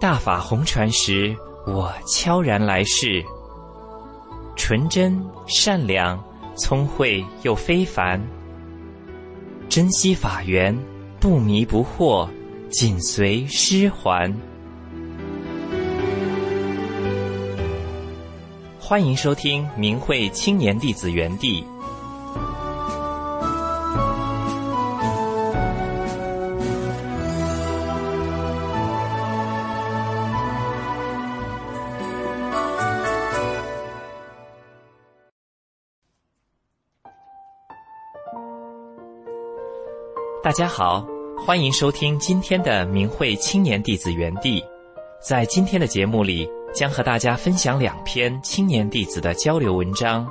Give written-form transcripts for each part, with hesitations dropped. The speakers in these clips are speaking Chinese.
大法红传时，我悄然来世，纯真善良，聪慧又非凡，珍惜法缘，不迷不惑，紧随师还。欢迎收听明慧青年弟子园地。大家好，欢迎收听今天的明慧青年弟子园地。在今天的节目里，将和大家分享2篇青年弟子的交流文章。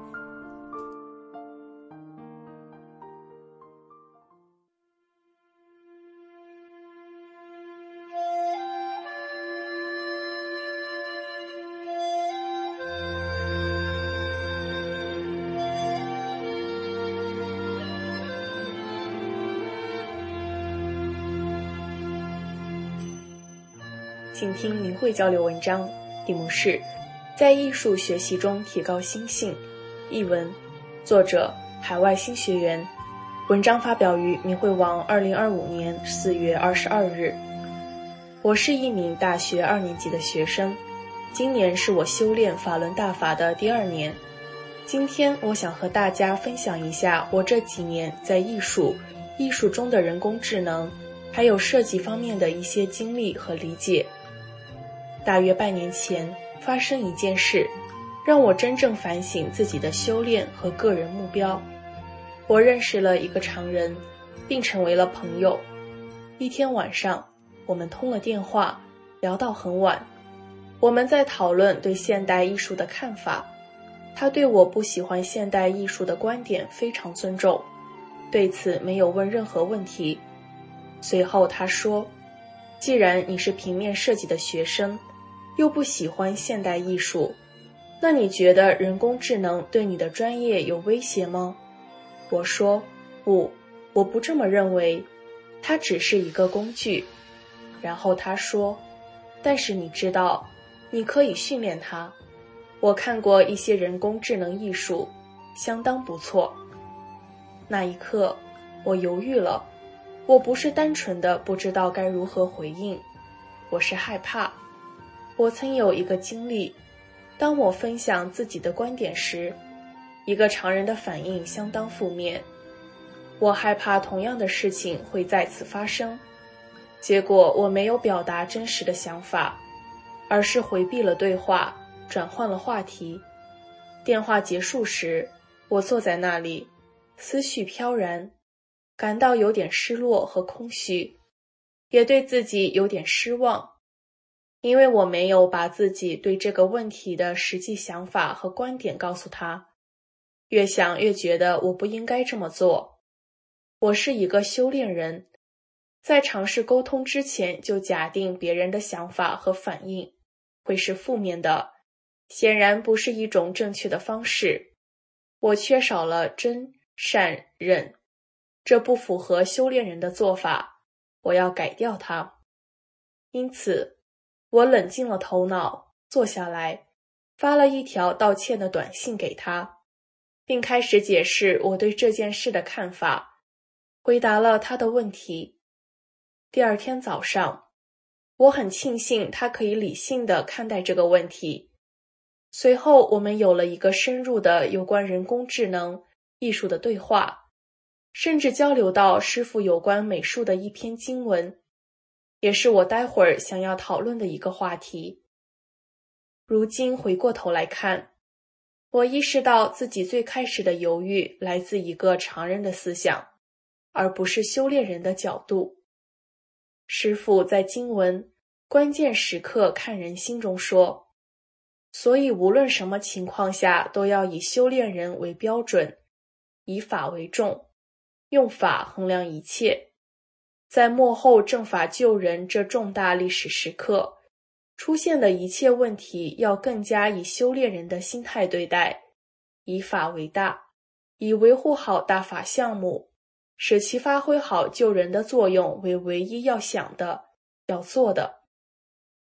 请听明慧交流文章，题目是在艺术学习中提高心性。译文，作者海外新学员。文章发表于明慧网2025年4月22日。我是一名大学2年级的学生，今年是我修炼法轮大法的第2年。今天我想和大家分享一下我这几年在艺术中的人工智能还有设计方面的一些经历和理解。大约半年前发生一件事，让我真正反省自己的修炼和个人目标。我认识了一个常人，并成为了朋友。一天晚上，我们通了电话，聊到很晚。我们在讨论对现代艺术的看法，他对我不喜欢现代艺术的观点非常尊重，对此没有问任何问题。随后他说，既然你是平面设计的学生，又不喜欢现代艺术，那你觉得人工智能对你的专业有威胁吗？我说，不，我不这么认为，它只是一个工具。然后他说，但是你知道，你可以训练它。我看过一些人工智能艺术，相当不错。那一刻，我犹豫了。我不是单纯的不知道该如何回应，我是害怕。我曾有一个经历，当我分享自己的观点时，一个常人的反应相当负面。我害怕同样的事情会再次发生，结果我没有表达真实的想法，而是回避了对话，转换了话题。电话结束时，我坐在那里，思绪飘然，感到有点失落和空虚，也对自己有点失望，因为我没有把自己对这个问题的实际想法和观点告诉他。越想越觉得我不应该这么做。我是一个修炼人，在尝试沟通之前就假定别人的想法和反应会是负面的，显然不是一种正确的方式。我缺少了真、善、忍，这不符合修炼人的做法，我要改掉它。因此，我冷静了头脑，坐下来，发了一条道歉的短信给他，并开始解释我对这件事的看法，回答了他的问题。第二天早上，我很庆幸他可以理性地看待这个问题。随后，我们有了一个深入的有关人工智能艺术的对话，甚至交流到师父有关美术的一篇经文，也是我待会儿想要讨论的一个话题。如今回过头来看，我意识到自己最开始的犹豫来自一个常人的思想，而不是修炼人的角度。师父在经文关键时刻看人心中说，所以无论什么情况下都要以修炼人为标准，以法为重，用法衡量一切。在末后正法救人这重大历史时刻，出现的一切问题要更加以修炼人的心态对待，以法为大，以维护好大法项目，使其发挥好救人的作用为唯一要想的、要做的。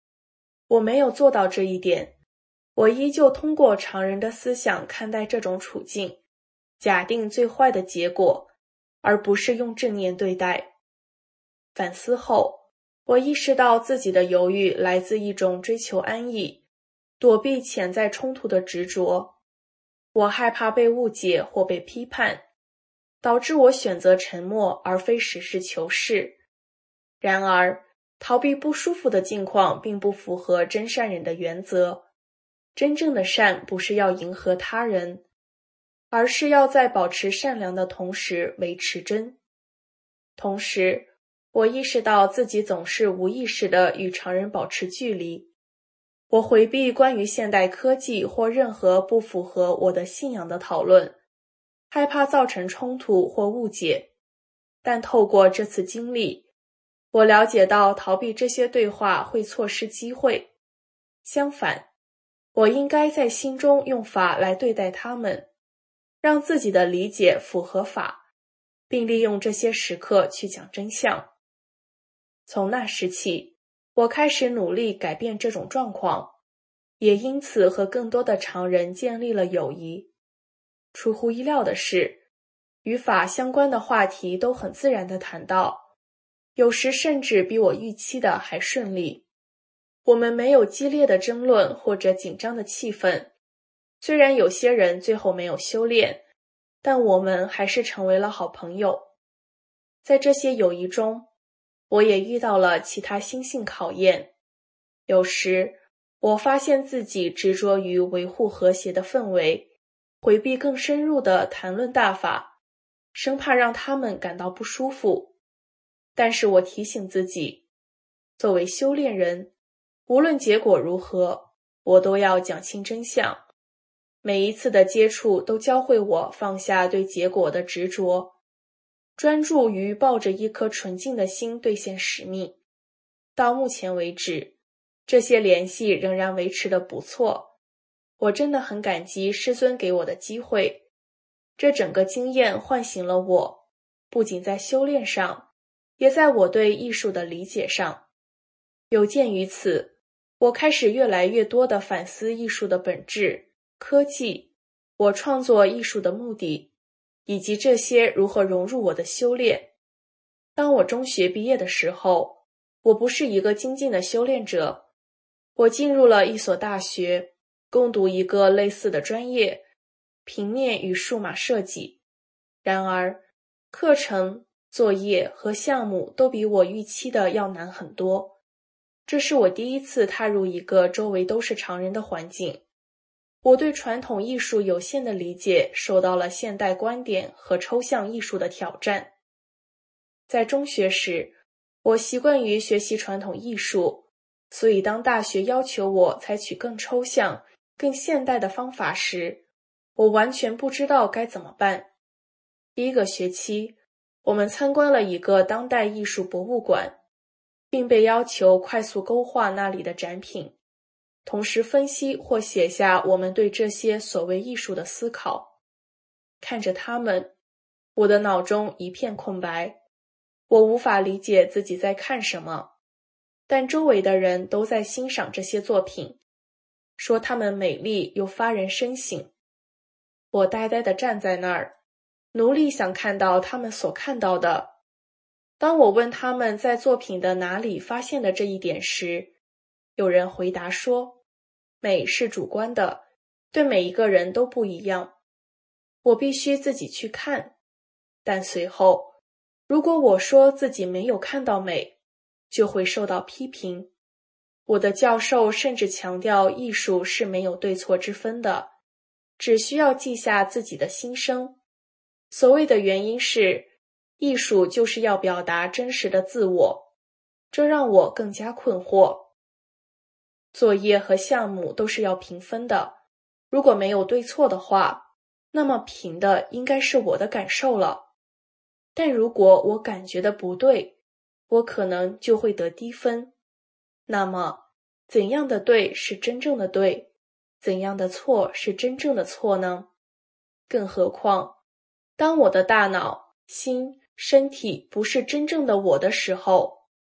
我没有做到这一点，我依旧通过常人的思想看待这种处境，假定最坏的结果，而不是用正念对待。反思后，我意识到自己的犹豫来自一种追求安逸、躲避潜在冲突的执着。我害怕被误解或被批判，导致我选择沉默而非实事求是。然而，逃避不舒服的境况并不符合真善忍的原则。真正的善不是要迎合他人，而是要在保持善良的同时维持真。同时，我意识到自己总是无意识地与常人保持距离。我回避关于现代科技或任何不符合我的信仰的讨论，害怕造成冲突或误解。但透过这次经历，我了解到逃避这些对话会错失机会。相反，我应该在心中用法来对待他们，让自己的理解符合法，并利用这些时刻去讲真相。从那时起，我开始努力改变这种状况，也因此和更多的常人建立了友谊。出乎意料的是，与法相关的话题都很自然地谈到，有时甚至比我预期的还顺利。我们没有激烈的争论或者紧张的气氛，虽然有些人最后没有修炼，但我们还是成为了好朋友。在这些友谊中，我也遇到了其他心性考验。有时，我发现自己执着于维护和谐的氛围，回避更深入的谈论大法，生怕让他们感到不舒服。但是我提醒自己，作为修炼人，无论结果如何，我都要讲清真相。每一次的接触都教会我放下对结果的执着，专注于抱着一颗纯净的心兑现使命。到目前为止，这些联系仍然维持得不错。我真的很感激师尊给我的机会。这整个经验唤醒了我，不仅在修炼上，也在我对艺术的理解上。有鉴于此，我开始越来越多地反思艺术的本质、科技、我创作艺术的目的，以及这些如何融入我的修炼。当我中学毕业的时候，我不是一个精进的修炼者。我进入了一所大学，攻读一个类似的专业，平面与数码设计。然而，课程、作业和项目都比我预期的要难很多。这是我第一次踏入一个周围都是常人的环境。我对传统艺术有限的理解受到了现代观点和抽象艺术的挑战。在中学时，我习惯于学习传统艺术，所以当大学要求我采取更抽象、更现代的方法时，我完全不知道该怎么办。第一个学期，我们参观了一个当代艺术博物馆，并被要求快速勾画那里的展品，同时分析或写下我们对这些所谓艺术的思考。看着它们，我的脑中一片空白，我无法理解自己在看什么，但周围的人都在欣赏这些作品，说它们美丽又发人深省。我呆呆地站在那儿，努力想看到他们所看到的。当我问他们在作品的哪里发现的这一点时，有人回答说，美是主观的，对每一个人都不一样。我必须自己去看。但随后，如果我说自己没有看到美，就会受到批评。我的教授甚至强调艺术是没有对错之分的，只需要记下自己的心声。所谓的原因是，艺术就是要表达真实的自我，这让我更加困惑。作业和项目都是要评分的，如果没有对错的话，那么评的应该是我的感受了。但如果我感觉的不对，我可能就会得低分。那么，怎样的对是真正的对？怎样的错是真正的错呢？更何况，当我的大脑、心、身体不是真正的我的时候，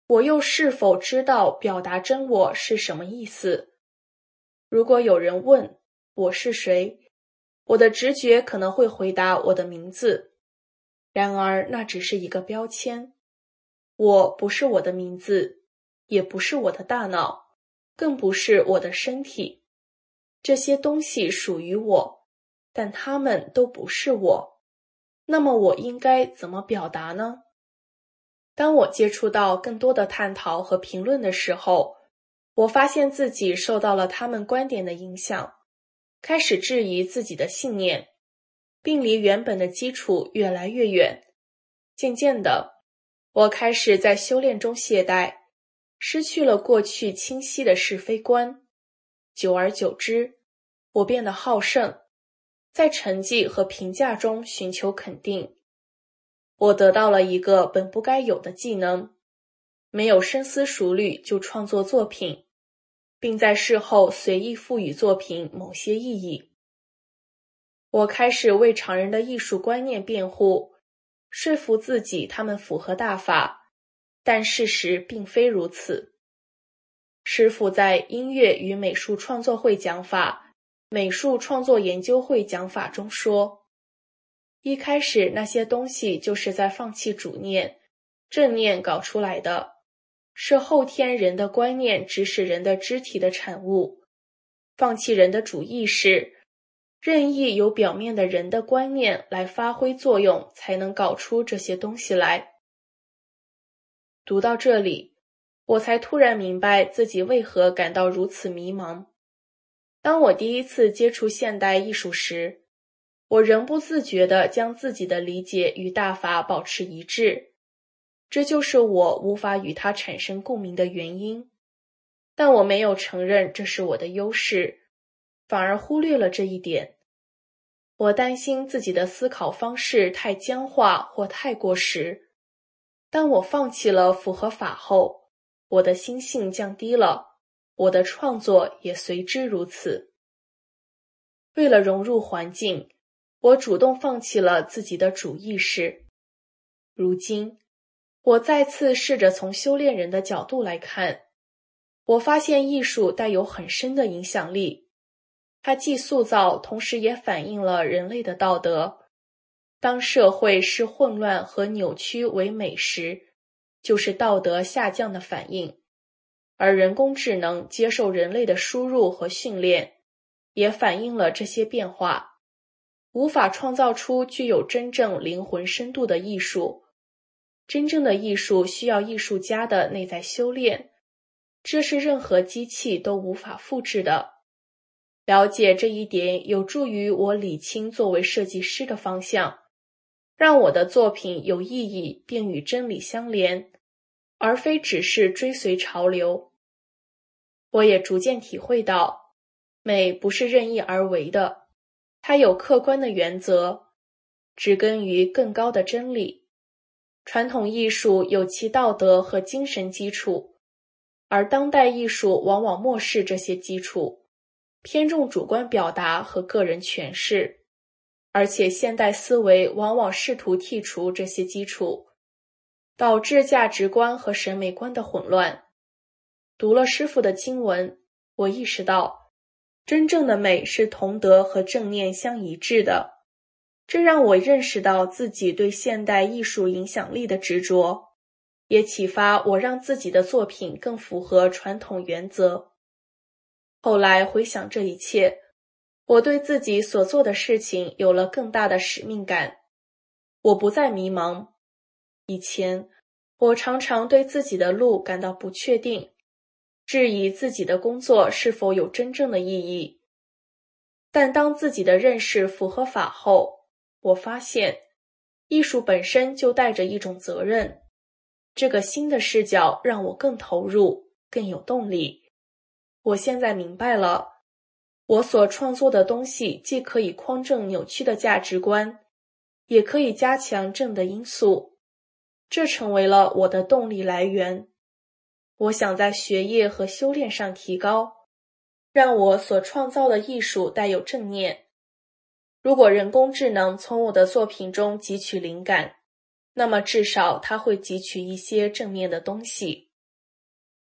我又是否知道表达真我是什么意思？如果有人问我是谁，我的直觉可能会回答我的名字。然而那只是一个标签。我不是我的名字，也不是我的大脑，更不是我的身体。这些东西属于我，但它们都不是我。那么我应该怎么表达呢？当我接触到更多的探讨和评论的时候，我发现自己受到了他们观点的影响，开始质疑自己的信念，并离原本的基础越来越远。渐渐的，我开始在修炼中懈怠，失去了过去清晰的是非观。久而久之，我变得好胜，在成绩和评价中寻求肯定。我得到了一个本不该有的技能，没有深思熟虑就创作作品，并在事后随意赋予作品某些意义。我开始为常人的艺术观念辩护，说服自己他们符合大法，但事实并非如此。师父在音乐与美术创作会讲法、美术创作研究会讲法中说，一开始那些东西就是在放弃主念、正念搞出来的，是后天人的观念指使人的肢体的产物。放弃人的主意识，任意由表面的人的观念来发挥作用，才能搞出这些东西来。读到这里，我才突然明白自己为何感到如此迷茫。当我第一次接触现代艺术时，我仍不自觉地将自己的理解与大法保持一致，这就是我无法与它产生共鸣的原因。但我没有承认这是我的优势，反而忽略了这一点。我担心自己的思考方式太僵化或太过时。当我放弃了符合法后，我的心性降低了，我的创作也随之如此。为了融入环境，我主动放弃了自己的主意识。如今，我再次试着从修炼人的角度来看，我发现艺术带有很深的影响力，它既塑造，同时也反映了人类的道德。当社会视混乱和扭曲为美时，就是道德下降的反应。而人工智能接受人类的输入和训练，也反映了这些变化，无法创造出具有真正灵魂深度的艺术。真正的艺术需要艺术家的内在修炼，这是任何机器都无法复制的。了解这一点有助于我理清作为设计师的方向，让我的作品有意义并与真理相连，而非只是追随潮流。我也逐渐体会到，美不是任意而为的，它有客观的原则，植根于更高的真理。传统艺术有其道德和精神基础，而当代艺术往往漠视这些基础，偏重主观表达和个人诠释，而且现代思维往往试图剔除这些基础，导致价值观和审美观的混乱。读了师父的经文，我意识到，真正的美是同德和正念相一致的。这让我认识到自己对现代艺术影响力的执着，也启发我让自己的作品更符合传统原则。后来回想这一切，我对自己所做的事情有了更大的使命感。我不再迷茫。以前，我常常对自己的路感到不确定，质疑自己的工作是否有真正的意义。但当自己的认识符合法后，我发现，艺术本身就带着一种责任。这个新的视角让我更投入，更有动力。我现在明白了，我所创作的东西既可以匡正扭曲的价值观，也可以加强正的因素。这成为了我的动力来源。我想在学业和修炼上提高，让我所创造的艺术带有正念。如果人工智能从我的作品中汲取灵感，那么至少它会汲取一些正面的东西。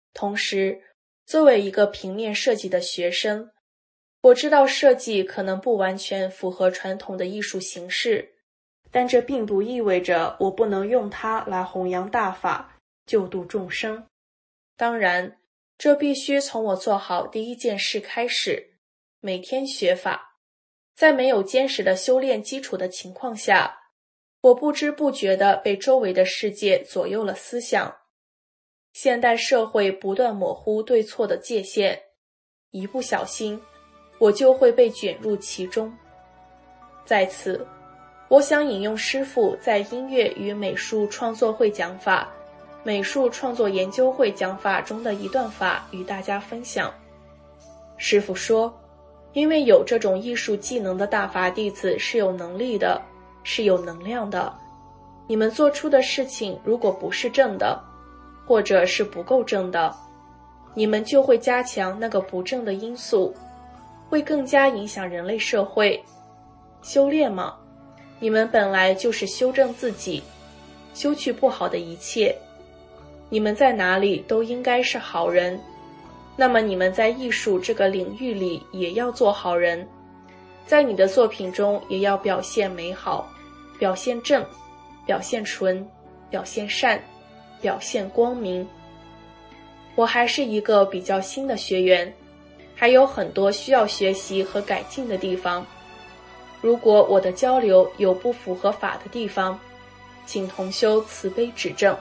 同时，作为一个平面设计的学生，我知道设计可能不完全符合传统的艺术形式，但这并不意味着我不能用它来弘扬大法，救度众生。当然，这必须从我做好第一件事开始，每天学法。在没有坚实的修炼基础的情况下，我不知不觉地被周围的世界左右了思想。现代社会不断模糊对错的界限，一不小心，我就会被卷入其中。在此，我想引用师父在音乐与美术创作会讲法、美术创作研究会讲法中的一段法与大家分享。师父说，因为有这种艺术技能的大法弟子是有能力的，是有能量的。你们做出的事情如果不是正的，或者是不够正的，你们就会加强那个不正的因素，会更加影响人类社会。修炼嘛，你们本来就是修正自己，修去不好的一切。你们在哪里都应该是好人，那么你们在艺术这个领域里也要做好人，在你的作品中也要表现美好，表现正，表现纯，表现善，表现光明。我还是一个比较新的学员，还有很多需要学习和改进的地方。如果我的交流有不符合法的地方，请同修慈悲指正。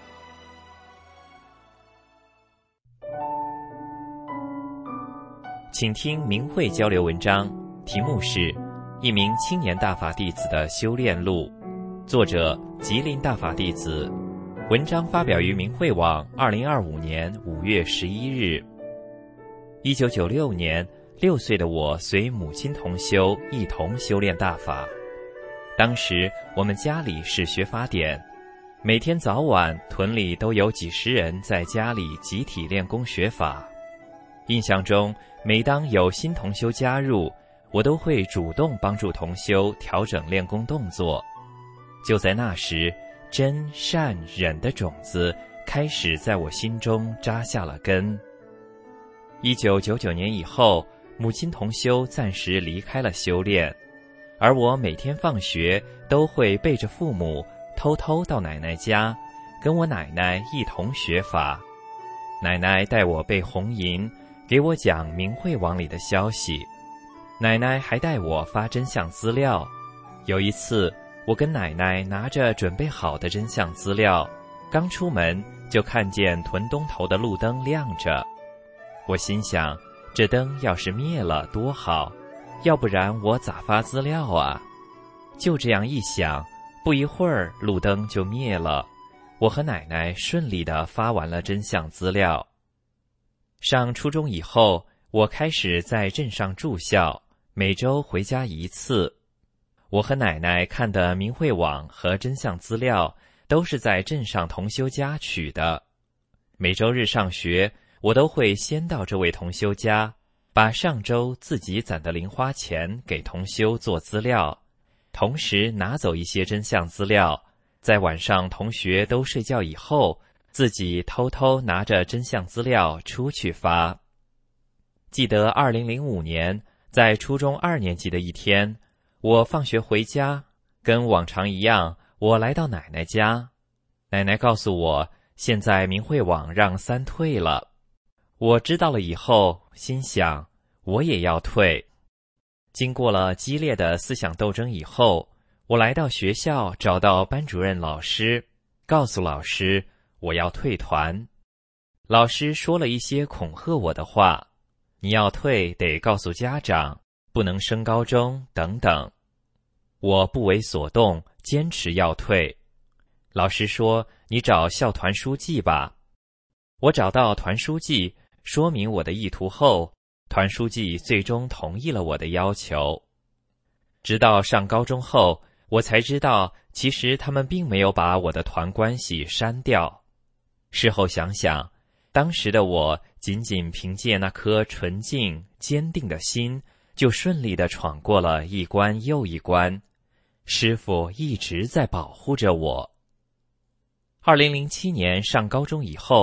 请听明慧交流文章，题目是《一名青年大法弟子的修炼录》，作者吉林大法弟子。文章发表于明慧网2025年5月11日。1996年，6岁的我随母亲同修一同修炼大法。当时我们家里是学法典，每天早晚屯里都有几十人在家里集体练功学法。印象中，每当有新同修加入，我都会主动帮助同修调整练功动作。就在那时，真善忍的种子开始在我心中扎下了根。1999年以后，母亲同修暂时离开了修炼，而我每天放学都会背着父母偷偷到奶奶家，跟我奶奶一同学法。奶奶带我背红银，给我讲明慧网里的消息。奶奶还带我发真相资料。有一次，我跟奶奶拿着准备好的真相资料，刚出门就看见屯东头的路灯亮着。我心想，这灯要是灭了多好，要不然我咋发资料啊？就这样一想，不一会儿路灯就灭了，我和奶奶顺利地发完了真相资料。上初中以后，我开始在镇上住校，每周回家一次。我和奶奶看的明慧网和真相资料都是在镇上同修家取的。每周日上学，我都会先到这位同修家，把上周自己攒的零花钱给同修做资料，同时拿走一些真相资料，在晚上同学都睡觉以后，自己偷偷拿着真相资料出去发。记得2005年，在初中2年级的一天，我放学回家，跟往常一样，我来到奶奶家。奶奶告诉我，现在明慧网让3退了。我知道了以后，心想，我也要退。经过了激烈的思想斗争以后，我来到学校找到班主任老师，告诉老师我要退团。老师说了一些恐吓我的话，你要退得告诉家长，不能升高中等等。我不为所动，坚持要退。老师说，你找校团书记吧。我找到团书记，说明我的意图后，团书记最终同意了我的要求。直到上高中后，我才知道，其实他们并没有把我的团关系删掉。事后想想，当时的我仅仅凭借那颗纯净坚定的心，就顺利地闯过了一关又一关。师父一直在保护着我。2007年上高中以后，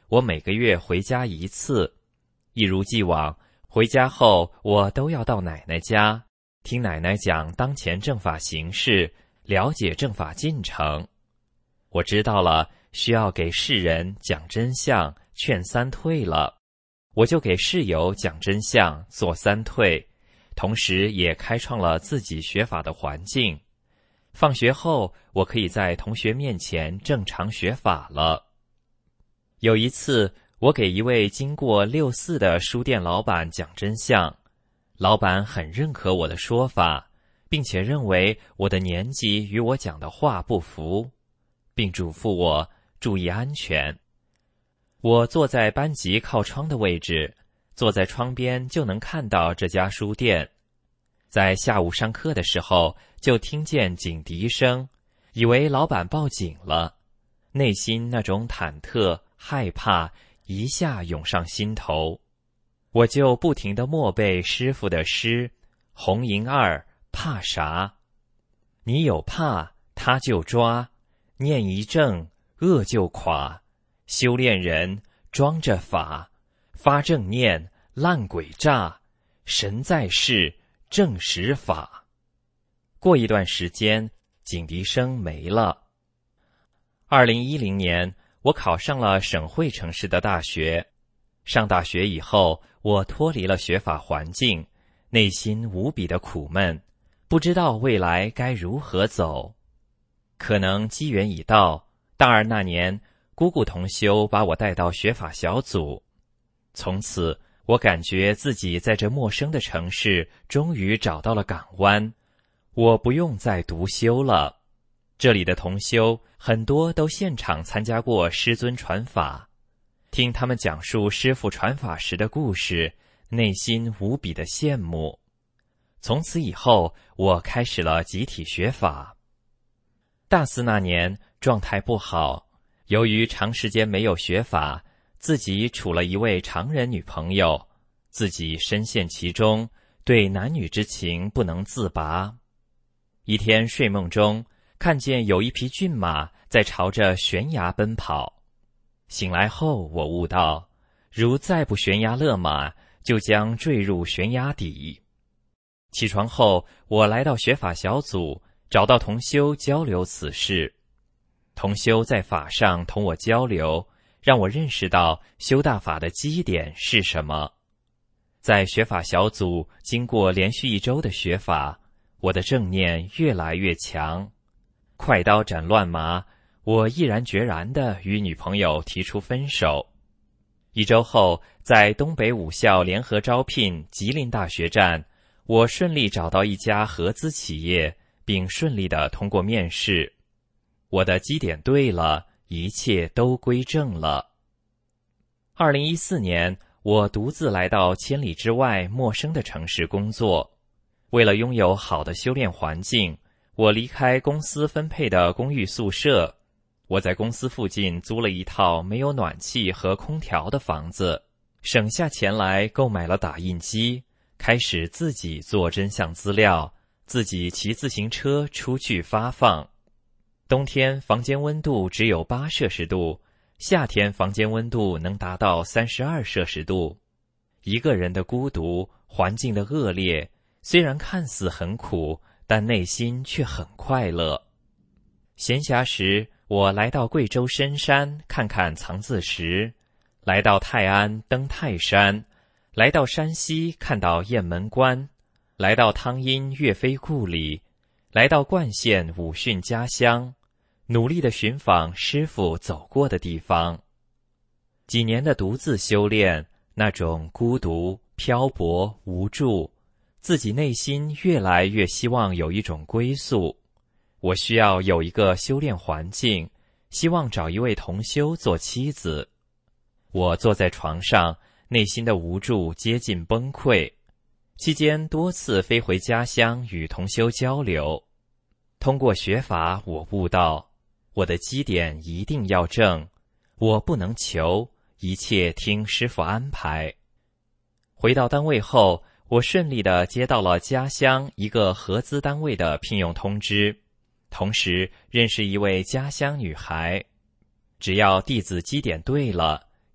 我每个月回家一次，一如既往，回家后我都要到奶奶家，听奶奶讲当前政法形势，了解政法进程。我知道了需要给世人讲真相，劝三退了，我就给室友讲真相，做三退，同时也开创了自己学法的环境。放学后，我可以在同学面前正常学法了。有一次，我给一位经过64的书店老板讲真相，老板很认可我的说法，并且认为我的年纪与我讲的话不符，并嘱咐我注意安全。我坐在班级靠窗的位置，坐在窗边就能看到这家书店。在下午上课的时候，就听见警笛声，以为老板报警了，内心那种忐忑、害怕一下涌上心头。我就不停地默背师父的诗：红银二，怕啥？你有怕，他就抓；念一正，恶就垮。修炼人装着法，发正念，烂鬼诈。神在世，正实法。过一段时间，警笛声没了。2010年，我考上了省会城市的大学。上大学以后，我脱离了学法环境，内心无比的苦闷，不知道未来该如何走。可能机缘已到，大二那年，姑姑同修把我带到学法小组。从此，我感觉自己在这陌生的城市终于找到了港湾，我不用再独修了。这里的同修很多都现场参加过师尊传法，听他们讲述师父传法时的故事，内心无比的羡慕。从此以后，我开始了集体学法。大四那年，状态不好，由于长时间没有学法，自己处了一位常人女朋友，自己深陷其中，对男女之情不能自拔。一天睡梦中，看见有一匹骏马在朝着悬崖奔跑。醒来后，我悟到，如再不悬崖勒马，就将坠入悬崖底。起床后，我来到学法小组，找到同修交流此事。同修在法上同我交流，让我认识到修大法的基点是什么。在学法小组经过连续1周的学法，我的正念越来越强。快刀斩乱麻，我毅然决然地与女朋友提出分手。1周后，在东北5校联合招聘吉林大学站，我顺利找到一家合资企业，并顺利地通过面试。我的基点对了，一切都归正了。2014年，我独自来到千里之外陌生的城市工作。为了拥有好的修炼环境，我离开公司分配的公寓宿舍，我在公司附近租了一套没有暖气和空调的房子，省下钱来购买了打印机，开始自己做真相资料，自己骑自行车出去发放。冬天房间温度只有8摄氏度，夏天房间温度能达到32摄氏度。一个人的孤独，环境的恶劣，虽然看似很苦，但内心却很快乐。闲暇时，我来到贵州深山看看藏字石，来到泰安登泰山，来到山西看到雁门关，来到汤阴岳飞故里，来到冠县武训家乡，努力地寻访师父走过的地方。几年的独自修炼，那种孤独、漂泊、无助，自己内心越来越希望有一种归宿。我需要有一个修炼环境，希望找一位同修做妻子。我坐在床上，内心的无助接近崩溃。期间多次飞回家乡与同修交流。通过学法，我悟到，我的基点一定要正，我不能求，一切听师父安排。回到单位后，我顺利地接到了家乡一个合资单位的聘用通知，同时认识一位家乡女孩。只要弟子基点对了，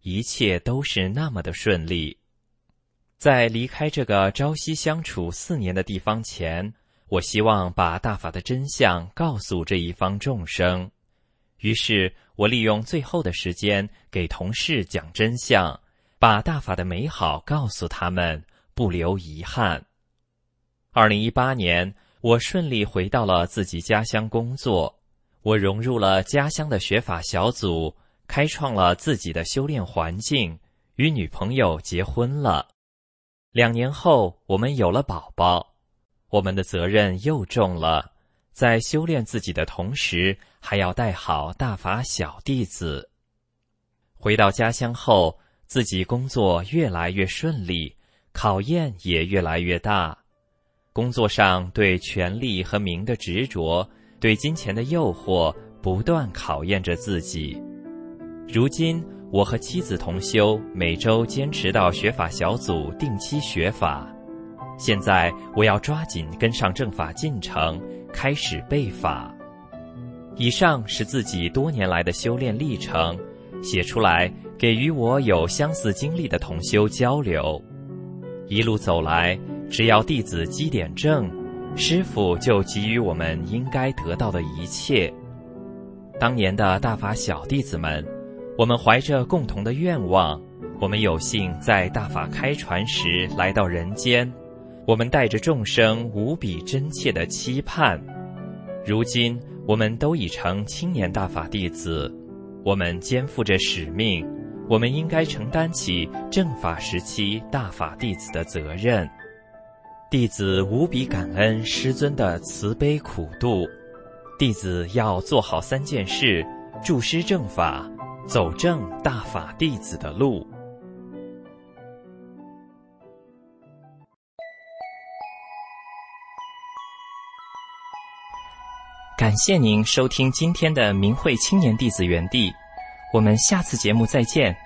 一切都是那么的顺利。在离开这个朝夕相处4年的地方前，我希望把大法的真相告诉这一方众生。于是我利用最后的时间给同事讲真相，把大法的美好告诉他们，不留遗憾。2018年，我顺利回到了自己家乡工作，我融入了家乡的学法小组，开创了自己的修炼环境，与女朋友结婚了。2年后，我们有了宝宝，我们的责任又重了，在修炼自己的同时，还要带好大法小弟子。回到家乡后，自己工作越来越顺利，考验也越来越大。工作上对权力和名的执着，对金钱的诱惑，不断考验着自己。如今我和妻子同修，每周坚持到学法小组定期学法。现在我要抓紧跟上正法进程，开始背法。以上是自己多年来的修炼历程，写出来给与我有相似经历的同修交流。一路走来，只要弟子积点正，师父就给予我们应该得到的一切。当年的大法小弟子们，我们怀着共同的愿望，我们有幸在大法开传时来到人间，我们带着众生无比真切的期盼。如今我们都已成青年大法弟子，我们肩负着使命，我们应该承担起正法时期大法弟子的责任。弟子无比感恩师尊的慈悲苦度，弟子要做好3件事，助师正法，走正大法弟子的路。感谢您收听今天的明慧青年弟子园地，我们下次节目再见。